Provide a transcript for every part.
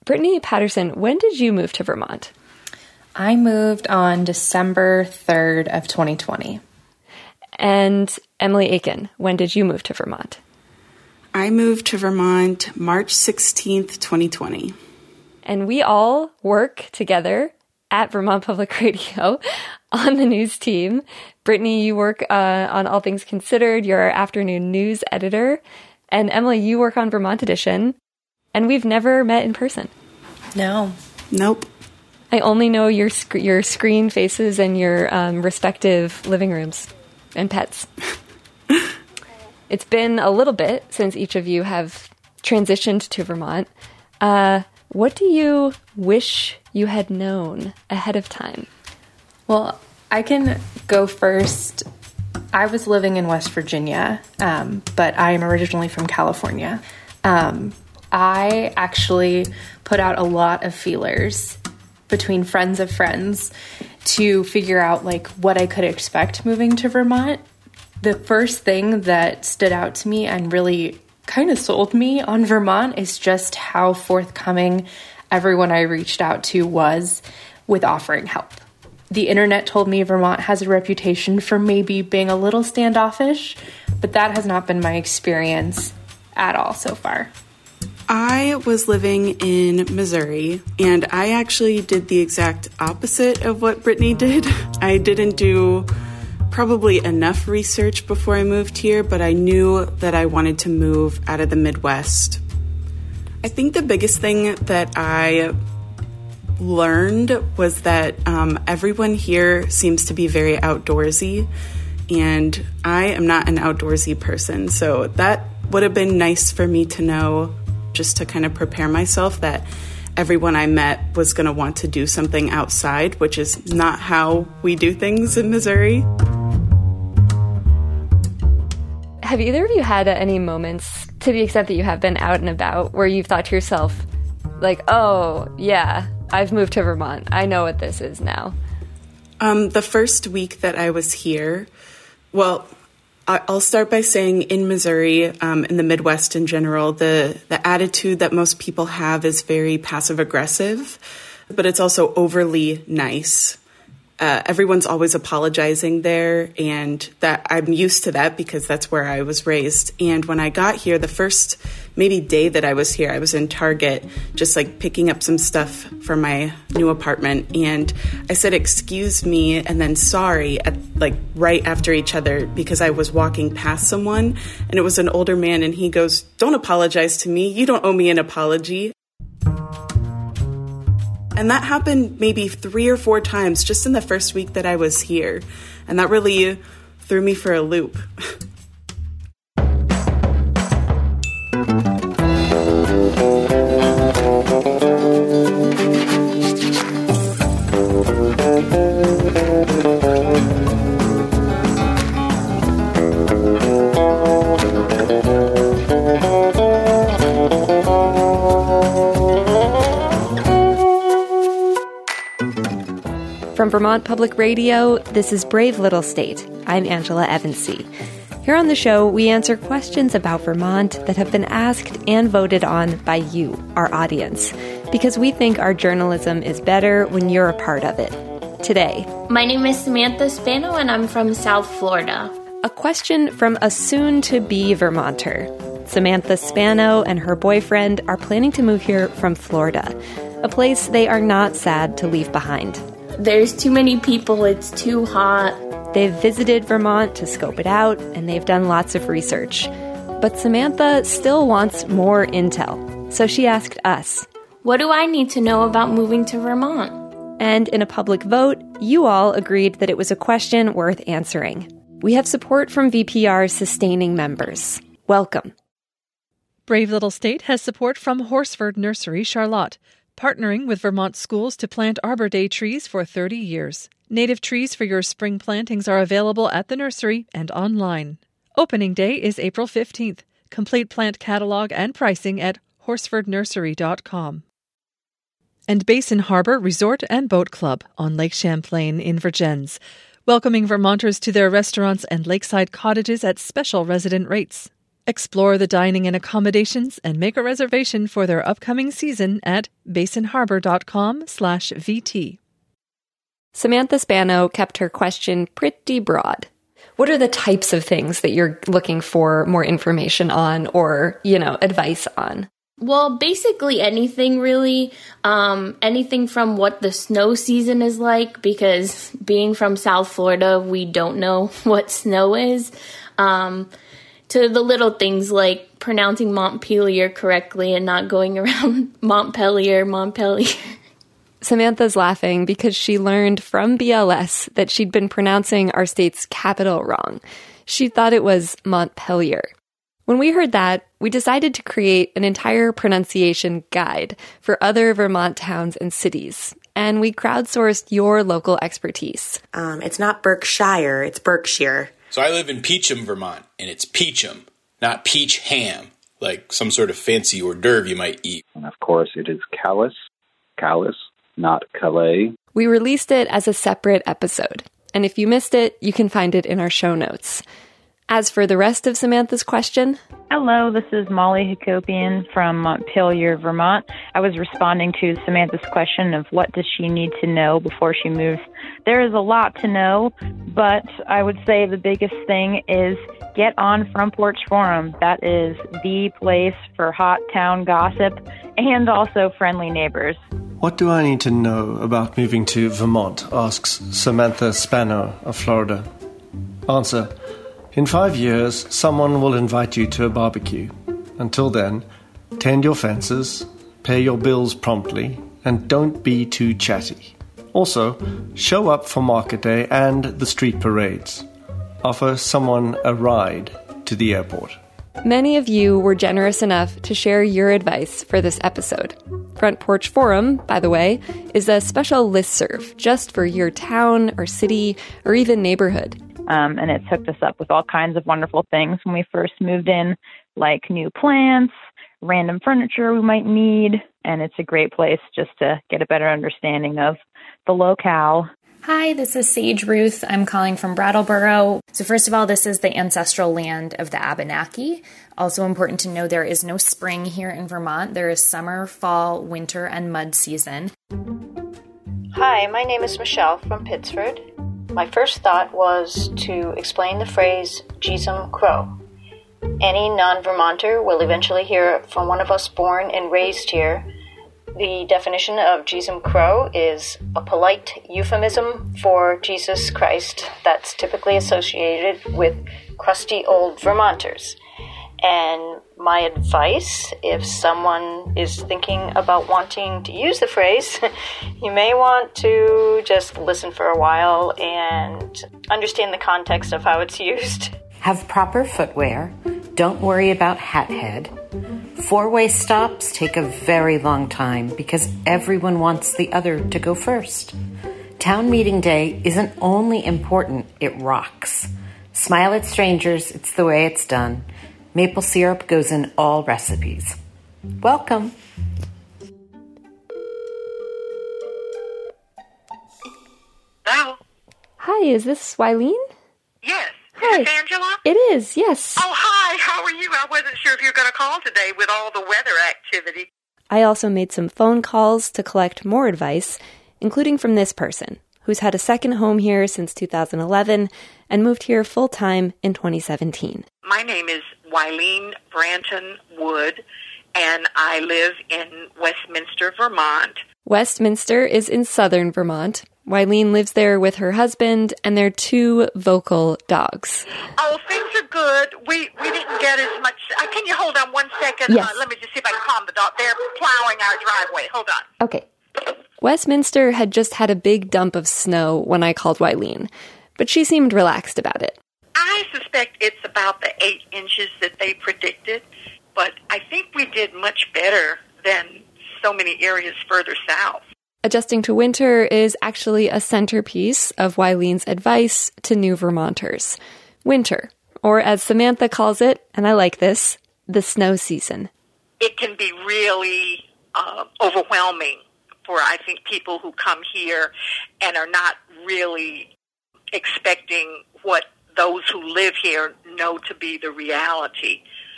Brittany Patterson, when did you move to Vermont? I moved on December 3rd of 2020. And Emily Aiken, when did you move to Vermont? I moved to Vermont March 16th, 2020. And we all work together at Vermont Public Radio on the news team. Brittany, you work on All Things Considered. You're our afternoon news editor. And Emily, you work on Vermont Edition. And we've never met in person. No. Nope. I only know your screen faces and your respective living rooms and pets. It's been a little bit since each of you have transitioned to Vermont. What do you wish you had known ahead of time? Well, I can go first. I was living in West Virginia, but I am originally from California. I actually put out a lot of feelers between friends of friends to figure out like what I could expect moving to Vermont. The first thing that stood out to me and really kind of sold me on Vermont is just how forthcoming everyone I reached out to was with offering help. The internet told me Vermont has a reputation for maybe being a little standoffish, but that has not been my experience at all so far. I was living in Missouri, and I actually did the exact opposite of what Brittany did. I didn't do probably enough research before I moved here, but I knew that I wanted to move out of the Midwest. I think the biggest thing that I learned was that everyone here seems to be very outdoorsy, and I am not an outdoorsy person, so that would have been nice for me to know, just to kind of prepare myself that everyone I met was going to want to do something outside, which is not how we do things in Missouri. Have either of you had any moments, to the extent that you have been out and about, where you've thought to yourself, like, oh, yeah, I've moved to Vermont. I know what this is now. The first week that I was here, well, I'll start by saying in Missouri, in the Midwest in general, the attitude that most people have is very passive-aggressive, but it's also overly nice. Everyone's always apologizing there, and that I'm used to that because that's where I was raised. And when I got here, the first maybe day that I was here, I was in Target just like picking up some stuff for my new apartment, and I said excuse me and then sorry right after each other because I was walking past someone, and it was an older man, and he goes, "Don't apologize to me, you don't owe me an apology." And that happened maybe 3 or 4 times just in the first week that I was here. And that really threw me for a loop. From Vermont Public Radio, this is Brave Little State. I'm Angela Evansy. Here on the show, we answer questions about Vermont that have been asked and voted on by you, our audience, because we think our journalism is better when you're a part of it. Today, my name is Samantha Spano, and I'm from South Florida. A question from a soon-to-be Vermonter. Samantha Spano and her boyfriend are planning to move here from Florida, a place they are not sad to leave behind. There's too many people, it's too hot. They've visited Vermont to scope it out, and they've done lots of research. But Samantha still wants more intel, so she asked us, what do I need to know about moving to Vermont? And in a public vote, you all agreed that it was a question worth answering. We have support from VPR's sustaining members. Welcome. Brave Little State has support from Horsford Nursery, Charlotte, partnering with Vermont schools to plant Arbor Day trees for 30 years. Native trees for your spring plantings are available at the nursery and online. Opening day is April 15th. Complete plant catalog and pricing at horsfordnursery.com. And Basin Harbor Resort and Boat Club on Lake Champlain in Vergennes, welcoming Vermonters to their restaurants and lakeside cottages at special resident rates. Explore the dining and accommodations and make a reservation for their upcoming season at basinharbor.com/VT. Samantha Spano kept her question pretty broad. What are the types of things that you're looking for more information on or, advice on? Well, basically anything really, anything from what the snow season is like, because being from South Florida, we don't know what snow is, to the little things like pronouncing Montpelier correctly and not going around Montpelier. Samantha's laughing because she learned from BLS that she'd been pronouncing our state's capital wrong. She thought it was Montpelier. When we heard that, we decided to create an entire pronunciation guide for other Vermont towns and cities, and we crowdsourced your local expertise. It's not Berkshire, it's Berkshire. So I live in Peacham, Vermont, and it's Peacham, not peach ham, like some sort of fancy hors d'oeuvre you might eat. And of course, it is Calais, not Calais. We released it as a separate episode, and if you missed it, you can find it in our show notes. As for the rest of Samantha's question... Hello, this is Molly Hakopian from Montpelier, Vermont. I was responding to Samantha's question of what does she need to know before she moves. There is a lot to know, but I would say the biggest thing is get on Front Porch Forum. That is the place for hot town gossip and also friendly neighbors. What do I need to know about moving to Vermont? Asks Samantha Spano of Florida. Answer: in 5 years, someone will invite you to a barbecue. Until then, tend your fences, pay your bills promptly, and don't be too chatty. Also, show up for market day and the street parades. Offer someone a ride to the airport. Many of you were generous enough to share your advice for this episode. Front Porch Forum, by the way, is a special listserv just for your town or city or even neighborhood. And it's hooked us up with all kinds of wonderful things when we first moved in, like new plants, random furniture we might need, and it's a great place just to get a better understanding of the locale. Hi, this is Sage Ruth. I'm calling from Brattleboro. So first of all, this is the ancestral land of the Abenaki. Also important to know there is no spring here in Vermont. There is summer, fall, winter, and mud season. Hi, my name is Michelle from Pittsford. My first thought was to explain the phrase Jeezum Crow. Any non-Vermonter will eventually hear it from one of us born and raised here. The definition of Jeezum Crow is a polite euphemism for Jesus Christ that's typically associated with crusty old Vermonters. And my advice, if someone is thinking about wanting to use the phrase, you may want to just listen for a while and understand the context of how it's used. Have proper footwear. Don't worry about hat head. Four-way stops take a very long time because everyone wants the other to go first. Town meeting day isn't only important, it rocks. Smile at strangers, it's the way it's done. Maple syrup goes in all recipes. Welcome. Hello? Hi, is this Wileen? Yes. Hi. Is this Angela? It is, yes. Oh, hi. How are you? I wasn't sure if you were going to call today with all the weather activity. I also made some phone calls to collect more advice, including from this person, who's had a second home here since 2011 and moved here full-time in 2017. My name is Wileen Branton Wood, and I live in Westminster, Vermont. Westminster is in southern Vermont. Wileen lives there with her husband and their 2 vocal dogs. Oh, things are good. We didn't get as much. Can you hold on one second? Yes. Let me just see if I can calm the dog. They're plowing our driveway. Hold on. Okay. Westminster had just had a big dump of snow when I called Wileen, but she seemed relaxed about it. I suspect it's about the 8 inches that they predicted, but I think we did much better than so many areas further south. Adjusting to winter is actually a centerpiece of Wileen's advice to new Vermonters. Winter, or as Samantha calls it, and I like this, the snow season. It can be really overwhelming for, I think, people who come here and are not really expecting what those who live here know to be the reality.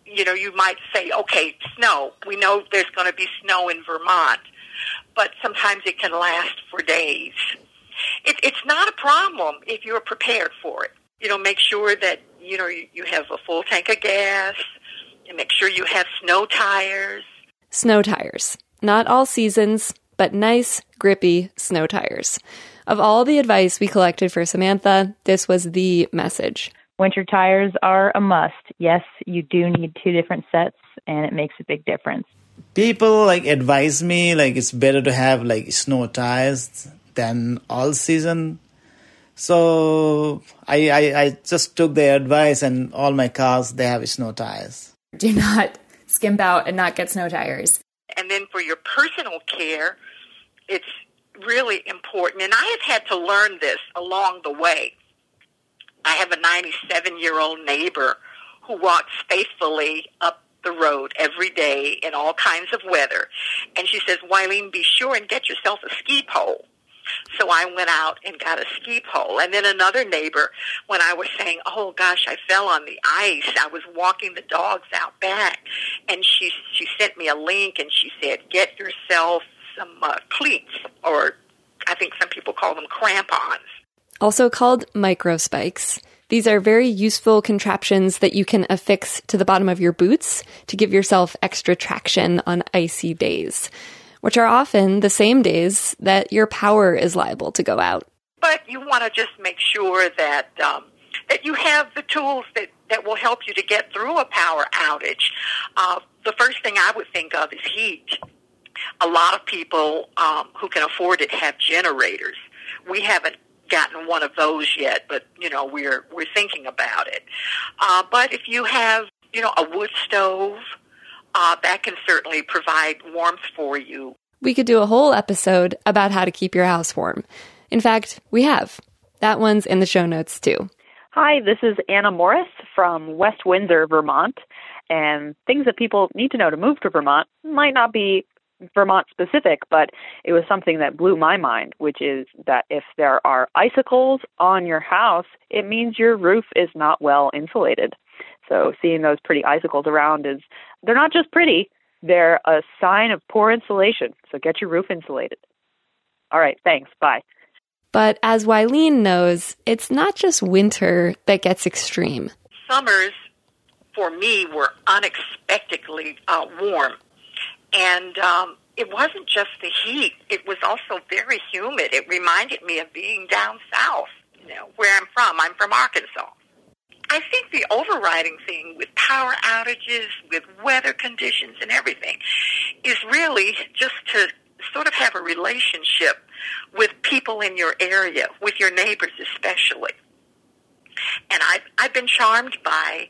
you might say, okay, snow. We know there's going to be snow in Vermont, but sometimes it can last for days. It's not a problem if you're prepared for it. Make sure that, you have a full tank of gas, and make sure you have snow tires. Snow tires. Not all seasons, but nice, grippy snow tires. Of all the advice we collected for Samantha, this was the message. Winter tires are a must. Yes, you do need 2 different sets, and it makes a big difference. People advise me it's better to have snow tires than all season. So I just took their advice, and all my cars, they have snow tires. Do not skimp out and not get snow tires. And then for your personal care, it's really important. And I have had to learn this along the way. I have a 97-year-old neighbor who walks faithfully up the road every day in all kinds of weather. And she says, Wileen, be sure and get yourself a ski pole. So I went out and got a ski pole. And then another neighbor, when I was saying, oh, gosh, I fell on the ice, I was walking the dogs out back, and she sent me a link, and she said, get yourself some cleats, or I think some people call them crampons. Also called microspikes. These are very useful contraptions that you can affix to the bottom of your boots to give yourself extra traction on icy days, which are often the same days that your power is liable to go out. But you want to just make sure that that you have the tools that will help you to get through a power outage. The first thing I would think of is heat. A lot of people who can afford it have generators. We haven't gotten one of those yet, but we're thinking about it. But if you have a wood stove, that can certainly provide warmth for you. We could do a whole episode about how to keep your house warm. In fact, we have. That one's in the show notes too. Hi, this is Anna Morris from West Windsor, Vermont. And things that people need to know to move to Vermont might not be Vermont specific, but it was something that blew my mind, which is that if there are icicles on your house, it means your roof is not well insulated. So seeing those pretty icicles around they're not just pretty, they're a sign of poor insulation. So get your roof insulated. All right, thanks. Bye. But as Wileen knows, it's not just winter that gets extreme. Summers, for me, were unexpectedly warm. And it wasn't just the heat. It was also very humid. It reminded me of being down south, where I'm from. I'm from Arkansas. I think the overriding thing with power outages, with weather conditions and everything, is really just to sort of have a relationship with people in your area, with your neighbors especially. And I've been charmed by,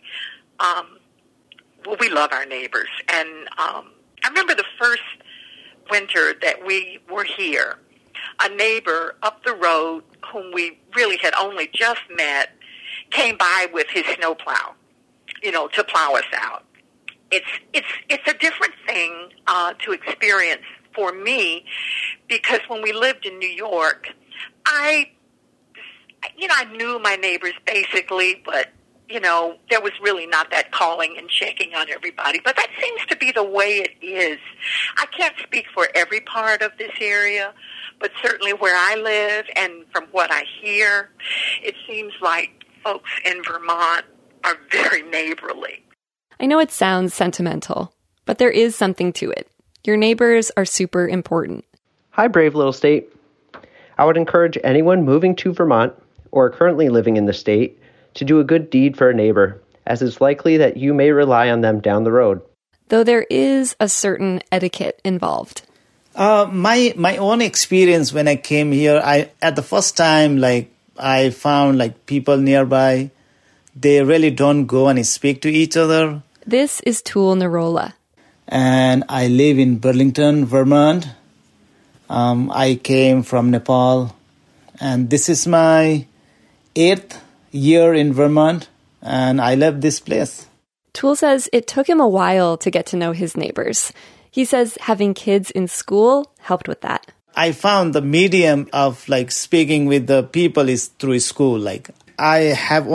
we love our neighbors. And I remember the first winter that we were here, a neighbor up the road whom we really had only just met came by with his snowplow, to plow us out. It's a different thing to experience for me, because when we lived in New York, I knew my neighbors basically, but there was really not that calling and checking on everybody. But that seems to be the way it is. I can't speak for every part of this area, but certainly where I live and from what I hear, it seems like folks in Vermont are very neighborly. I know it sounds sentimental, but there is something to it. Your neighbors are super important. Hi, brave little state. I would encourage anyone moving to Vermont or currently living in the state to do a good deed for a neighbor, as it's likely that you may rely on them down the road. Though there is a certain etiquette involved. My own experience when I came here, at the first time, I found people nearby, they really don't go and speak to each other. This is Tul Narola. And I live in Burlington, Vermont. I came from Nepal, and this is my 8th year in Vermont, and I love this place. Tul says it took him a while to get to know his neighbors. He says having kids in school helped with that. I found the medium of speaking with the people is through school. I have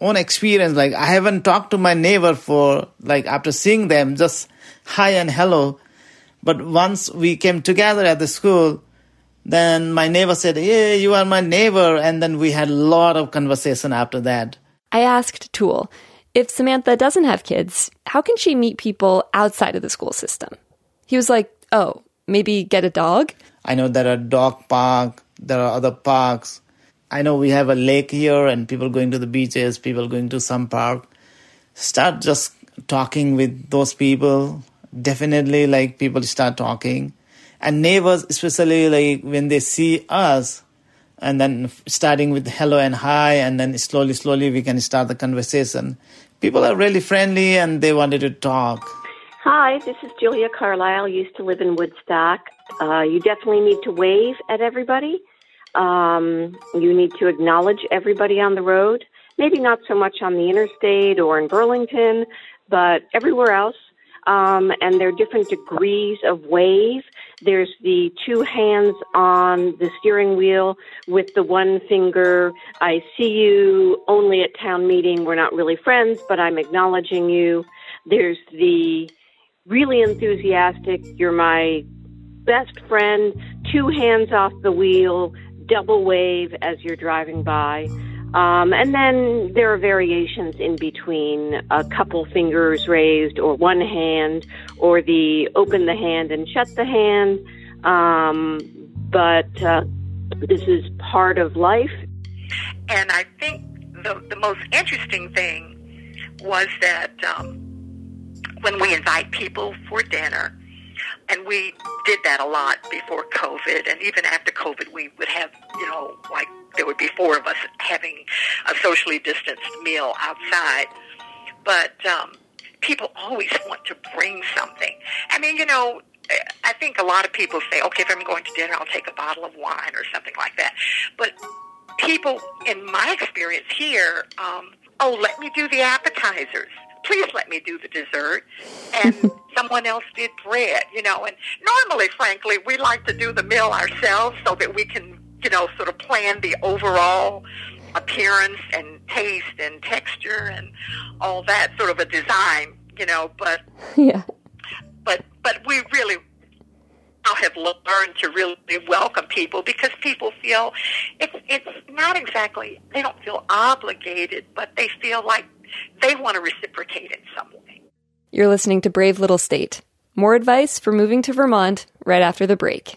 own experience. Like, I haven't talked to my neighbor for, like, after seeing them, just hi and hello. But once we came together at the school, then my neighbor said, "Yeah, you are my neighbor." And then we had a lot of conversation after that. I asked Tool, if Samantha doesn't have kids, how can she meet people outside of the school system? He was like, oh, maybe get a dog? I know there are dog park, there are other parks. I know we have a lake here and people going to the beaches, people going to some park. Start just talking with those people. Definitely, like, people start talking. And neighbors, especially, like, when they see us, and then starting with hello and hi, and then slowly we can start the conversation. People are really friendly and they wanted to talk. Hi, this is Julia Carlisle. Used to live in Woodstock. You definitely need to wave at everybody. You need to acknowledge everybody on the road. Maybe not so much on the interstate or in Burlington, but everywhere else. And there are different degrees of wave. There's the two hands on the steering wheel with the one finger. I see you only at town meeting. We're not really friends, but I'm acknowledging you. There's the really enthusiastic, you're my best friend, two hands off the wheel, double wave as you're driving by. And then there are variations in between, a couple fingers raised or one hand, or the open the hand and shut the hand. But this is part of life. And I think the most interesting thing was that when we invite people for dinner, and we did that a lot before COVID, and even after COVID, we would have, like, there would be four of us having a socially distanced meal outside. But people always want to bring something. I mean, I think a lot of people say, okay, if I'm going to dinner, I'll take a bottle of wine or something like that. But people, in my experience here, let me do the appetizers. Please let me do the dessert. And someone else did bread, And normally, frankly, we like to do the meal ourselves so that we can, sort of plan the overall appearance and taste and texture and all that sort of a design, but yeah. But we really have learned to really welcome people, because people feel it's not exactly, they don't feel obligated, but they feel like they want to reciprocate in some way. You're listening to Brave Little State. More advice for moving to Vermont right after the break.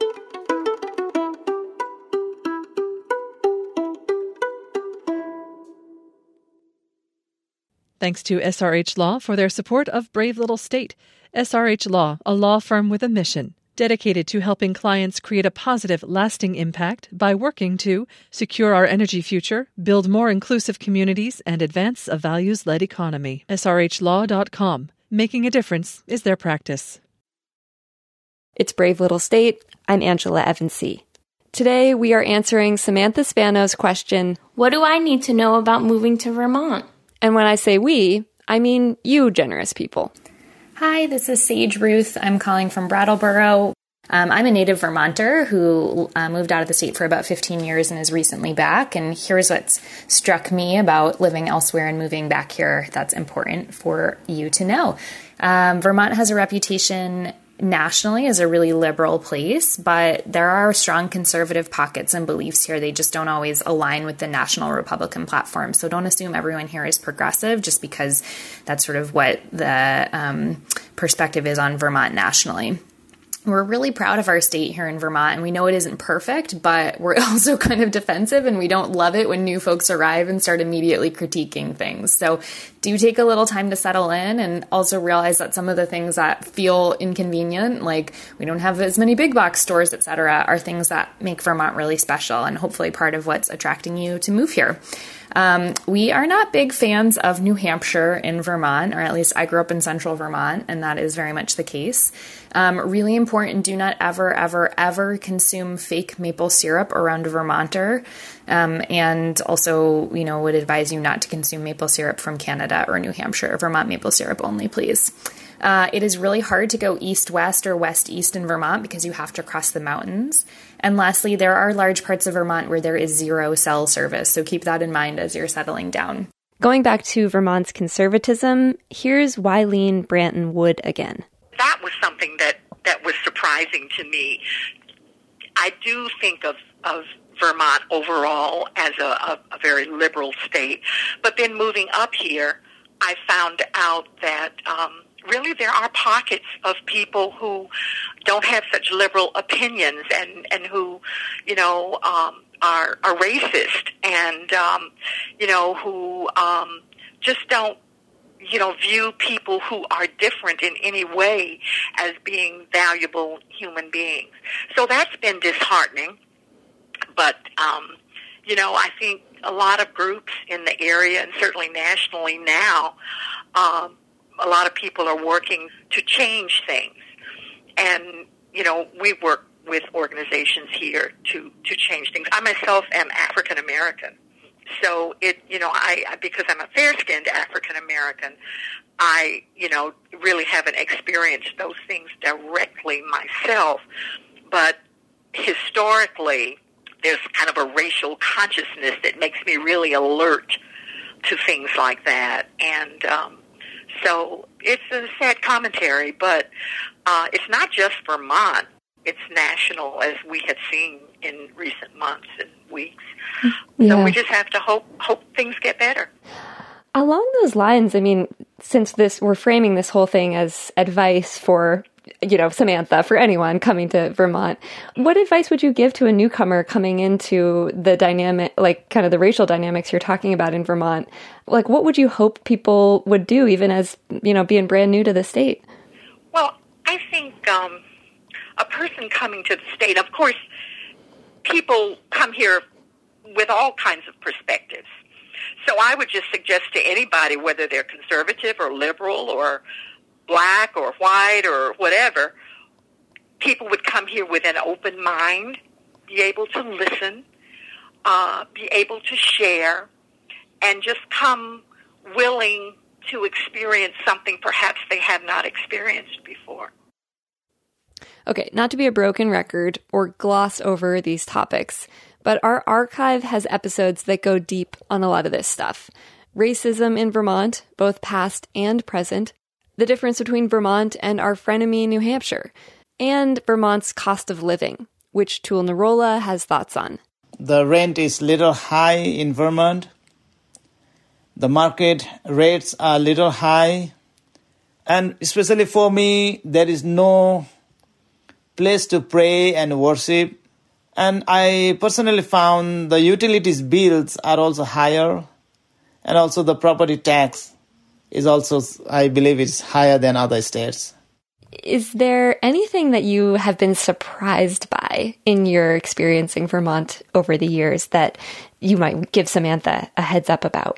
Thanks to SRH Law for their support of Brave Little State. SRH Law, a law firm with a mission, dedicated to helping clients create a positive, lasting impact by working to secure our energy future, build more inclusive communities, and advance a values-led economy. SRHLaw.com. Making a difference is their practice. It's Brave Little State. I'm Angela Evansy. Today, we are answering Samantha Spano's question, what do I need to know about moving to Vermont? And when I say we, I mean you, generous people. Hi, this is Sage Ruth. I'm calling from Brattleboro. I'm a native Vermonter who moved out of the state for about 15 years and is recently back. And here's what's struck me about living elsewhere and moving back here that's important for you to know. Vermont has a reputation nationally as a really liberal place, but there are strong conservative pockets and beliefs here. They just don't always align with the national Republican platform. So don't assume everyone here is progressive just because that's sort of what the perspective is on Vermont nationally. We're really proud of our state here in Vermont, and we know it isn't perfect, but we're also kind of defensive, and we don't love it when new folks arrive and start immediately critiquing things. So do take a little time to settle in, and also realize that some of the things that feel inconvenient, like we don't have as many big box stores, etc., are things that make Vermont really special and hopefully part of what's attracting you to move here. We are not big fans of New Hampshire in Vermont, or at least I grew up in central Vermont, and that is very much the case. Really important, do not ever consume fake maple syrup around a Vermonter. And also, would advise you not to consume maple syrup from Canada or New Hampshire. Vermont maple syrup only, please. It is really hard to go east-west or west-east in Vermont because you have to cross the mountains. And lastly, there are large parts of Vermont where there is zero cell service, so keep that in mind as you're settling down. Going back to Vermont's conservatism, here's Wileen Branton Wood again. That was something that was surprising to me. I do think of Vermont overall as a very liberal state, but then moving up here, I found out that really there are pockets of people who don't have such liberal opinions and who, are racist and, who just don't, view people who are different in any way as being valuable human beings. So that's been disheartening. But, I think a lot of groups in the area and certainly nationally now, a lot of people are working to change things. And, we work with organizations here to change things. I myself am African American. So because I'm a fair-skinned African American, I, really haven't experienced those things directly myself. But historically, there's kind of a racial consciousness that makes me really alert to things like that. And so it's a sad commentary, but it's not just Vermont. It's national, as we have seen in recent months and weeks. Yeah. So we just have to hope things get better. Along those lines, since we're framing this whole thing as advice for, Samantha, for anyone coming to Vermont, what advice would you give to a newcomer coming into the dynamic, kind of the racial dynamics you're talking about in Vermont? What would you hope people would do, even as, being brand new to the state? Well, I think a person coming to the state, of course, people come here with all kinds of perspectives. So I would just suggest to anybody, whether they're conservative or liberal or black or white or whatever, people would come here with an open mind, be able to listen, be able to share, and just come willing to experience something perhaps they have not experienced before. Okay, not to be a broken record or gloss over these topics, but our archive has episodes that go deep on a lot of this stuff. Racism in Vermont, both past and present, the difference between Vermont and our frenemy New Hampshire, and Vermont's cost of living, which Tool Narola has thoughts on. The rent is little high in Vermont. The market rates are little high. And especially for me, there is no place to pray and worship. And I personally found the utilities bills are also higher. And also the property tax is also, I believe, it's higher than other states. Is there anything that you have been surprised by in your experiencing Vermont over the years that you might give Samantha a heads up about?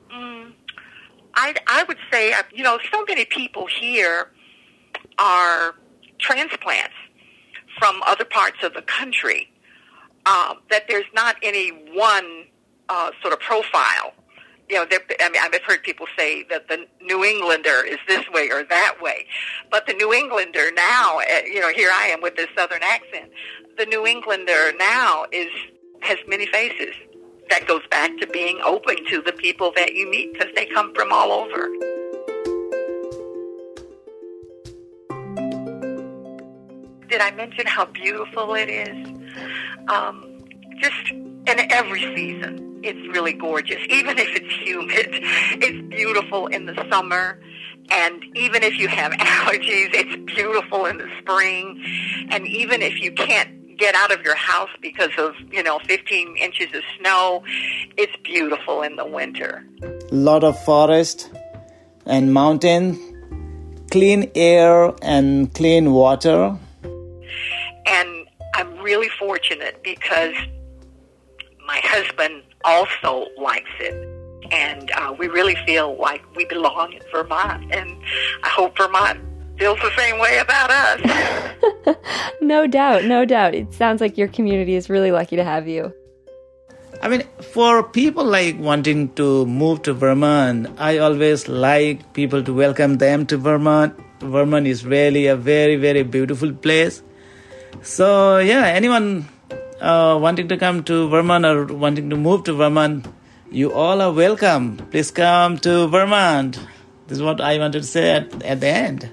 I would say, so many people here are transplants from other parts of the country, that there's not any one sort of profile. I've heard people say that the New Englander is this way or that way. But the New Englander now, here I am with this Southern accent. The New Englander now has many faces. That goes back to being open to the people that you meet because they come from all over. Did I mention how beautiful it is? Just in every season, it's really gorgeous. Even if it's humid, it's beautiful in the summer. And even if you have allergies, it's beautiful in the spring. And even if you can't get out of your house because of, 15 inches of snow, it's beautiful in the winter. A lot of forest and mountain, clean air and clean water. And I'm really fortunate because my husband also likes it. And we really feel like we belong in Vermont. And I hope Vermont feels the same way about us. No doubt, no doubt. It sounds like your community is really lucky to have you. For people wanting to move to Vermont, I always like people to welcome them to Vermont. Vermont is really a very, very beautiful place. So, anyone wanting to come to Vermont or wanting to move to Vermont, You all are welcome. Please come to Vermont. This is what I wanted to say at the end.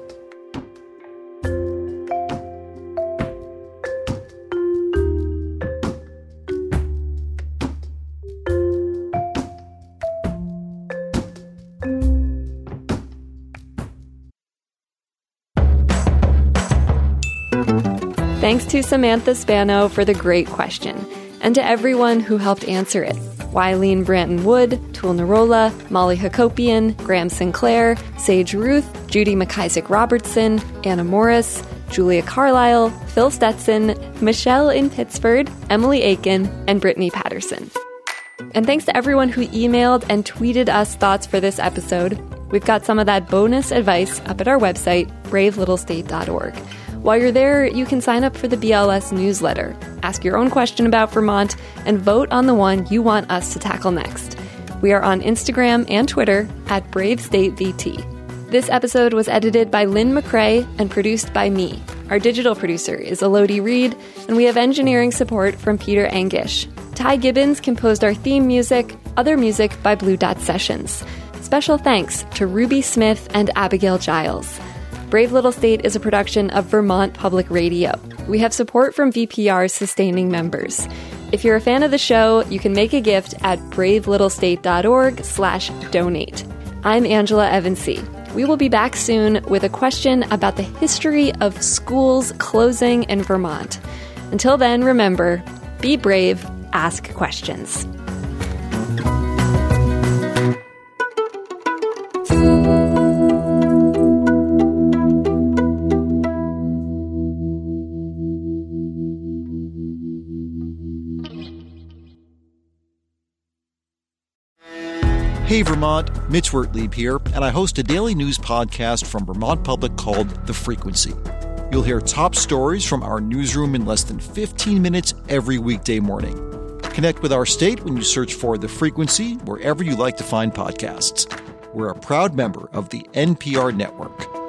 Thanks to Samantha Spano for the great question, and to everyone who helped answer it. Wileen Branton-Wood, Tool Narola, Molly Hakopian, Graham Sinclair, Sage Ruth, Judy McIsaac Robertson, Anna Morris, Julia Carlisle, Phil Stetson, Michelle in Pittsford, Emily Aiken, and Brittany Patterson. And thanks to everyone who emailed and tweeted us thoughts for this episode. We've got some of that bonus advice up at our website, bravelittlestate.org. While you're there, you can sign up for the BLS newsletter, ask your own question about Vermont, and vote on the one you want us to tackle next. We are on Instagram and Twitter at BraveStateVT. This episode was edited by Lynn McCrae and produced by me. Our digital producer is Elodie Reed, and we have engineering support from Peter Angish. Ty Gibbons composed our theme music, other music by Blue Dot Sessions. Special thanks to Ruby Smith and Abigail Giles. Brave Little State is a production of Vermont Public Radio. We have support from VPR's sustaining members. If you're a fan of the show, you can make a gift at bravelittlestate.org/donate. I'm Angela Evansy. We will be back soon with a question about the history of schools closing in Vermont. Until then, remember, be brave, ask questions. Hey Vermont, Mitch Wertlieb here, and I host a daily news podcast from Vermont Public called The Frequency. You'll hear top stories from our newsroom in less than 15 minutes every weekday morning. Connect with our state when you search for The Frequency wherever you like to find podcasts. We're a proud member of the NPR network.